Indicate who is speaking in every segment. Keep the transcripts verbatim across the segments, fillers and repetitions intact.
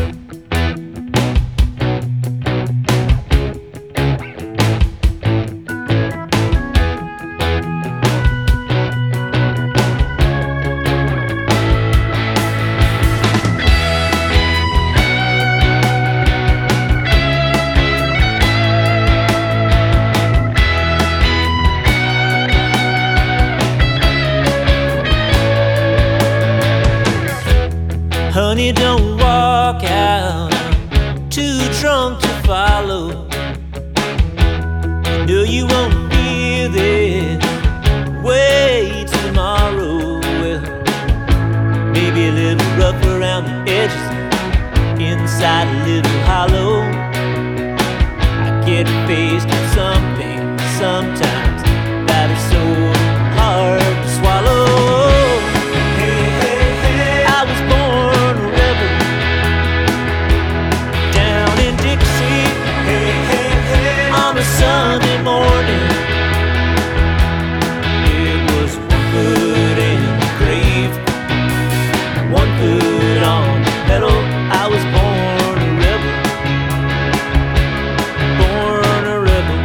Speaker 1: Honey, don't walk out, I'm too drunk to follow. I know you won't be there, wait till tomorrow. Well, maybe a little rough around the edges, inside a little hollow. I get faced with something sometimes that is so hard to swallow. Sunday morning, it was one foot in the grave, one foot on the pedal. I was born a rebel, born a rebel.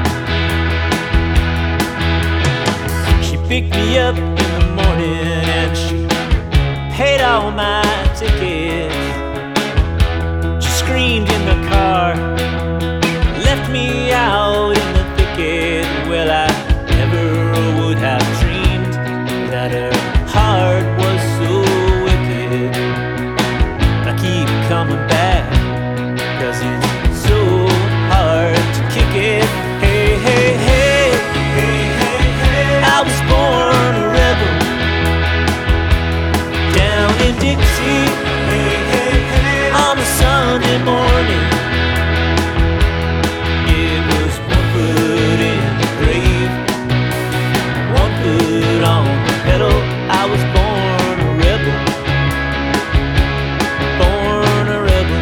Speaker 1: She picked me up in the morning and she paid all my tickets. She screamed in the car, left me out in the thicket. Well, I never would have dreamed that her heart was so wicked. But I keep coming back, cause it's so hard to kick it. Hey, hey, hey, hey, hey, hey. I was born a rebel down in Dixie. Hey, hey, hey. On a Sunday morning, I was born a rebel, born a rebel.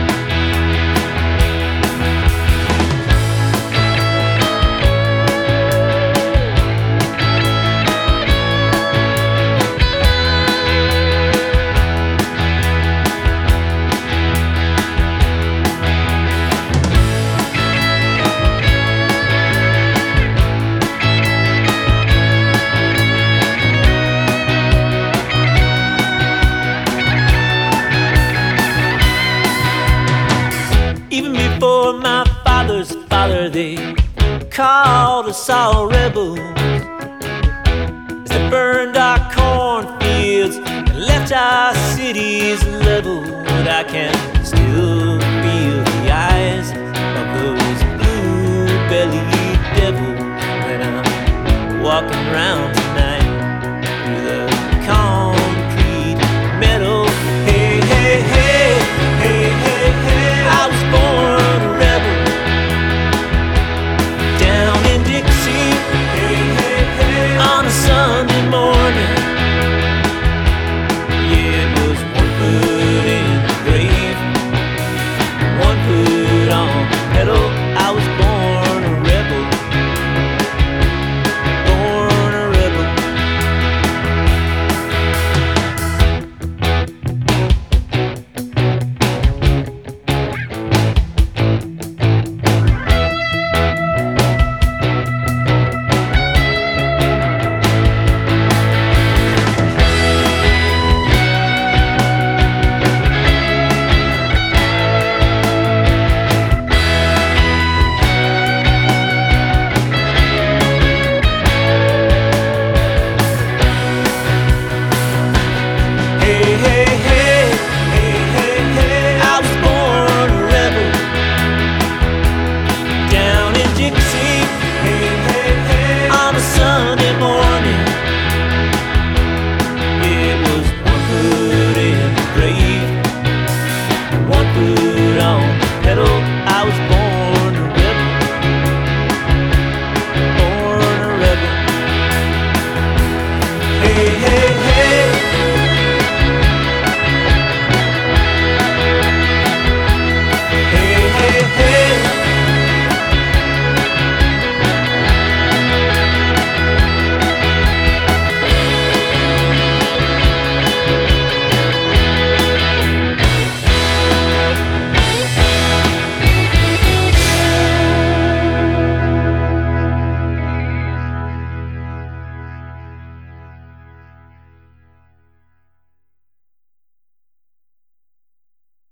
Speaker 1: Even before my father's father, they called us all rebels. As they burned our cornfields and left our cities leveled, I can still feel the eyes of those blue-bellied devils when I'm walking around